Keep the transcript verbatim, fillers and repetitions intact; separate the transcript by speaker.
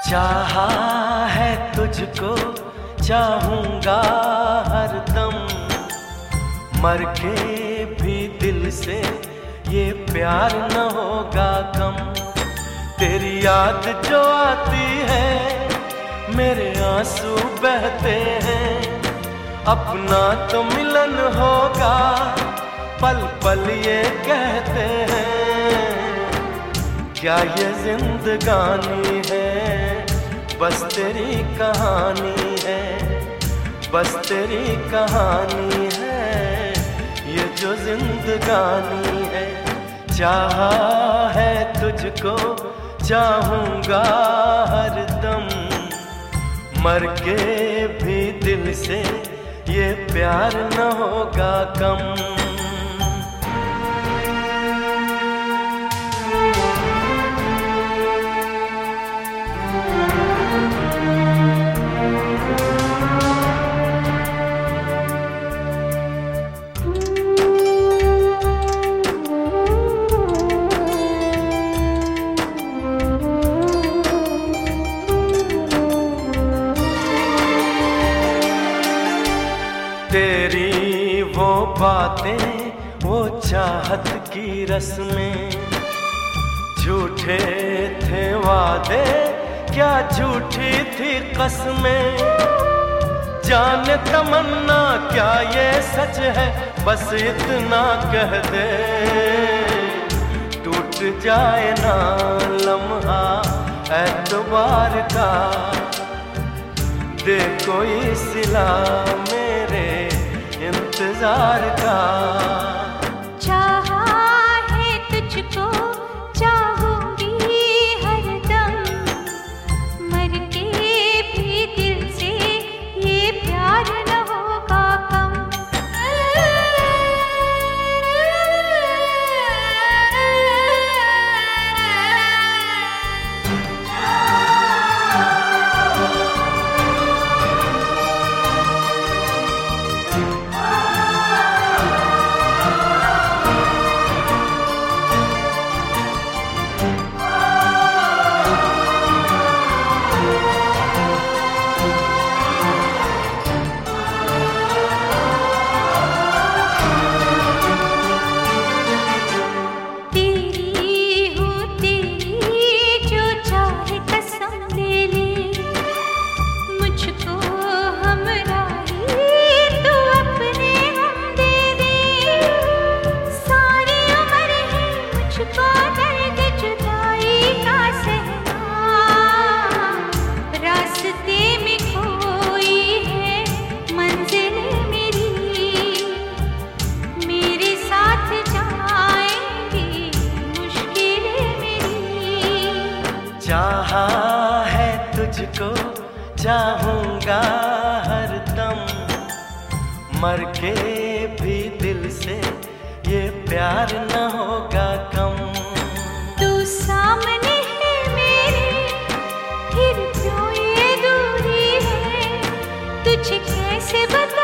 Speaker 1: चाहा है तुझको चाहूंगा हरदम, मर के भी दिल से ये प्यार न होगा कम। तेरी याद जो आती है मेरे आंसू बहते हैं, अपना तो मिलन होगा पल पल ये कहते हैं। क्या ये जिंदगानी है बस तेरी कहानी है, बस तेरी कहानी है ये जो जिंदगानी है। चाहा है तुझको चाहूंगा हरदम, मर के भी दिल से ये प्यार न होगा कम। तेरी वो बातें वो चाहत की रस्में, झूठे थे वादे क्या झूठी थी कसमें। जाने तमन्ना क्या ये सच है बस इतना कह दे, टूट जाए ना लम्हा एतबार का, दे कोई सिला मेरे इंतजार का।
Speaker 2: चाहा है तुझको चाहूंगी हरदम, मर के भी दिल से ये प्यार न होगा कम।
Speaker 1: चाहा है तुझको चाहूंगा हरदम, मर के भी दिल से ये प्यार न होगा कम।
Speaker 2: तू सामने है मेरे फिर क्यों ये दूरी है, तुझे कैसे बता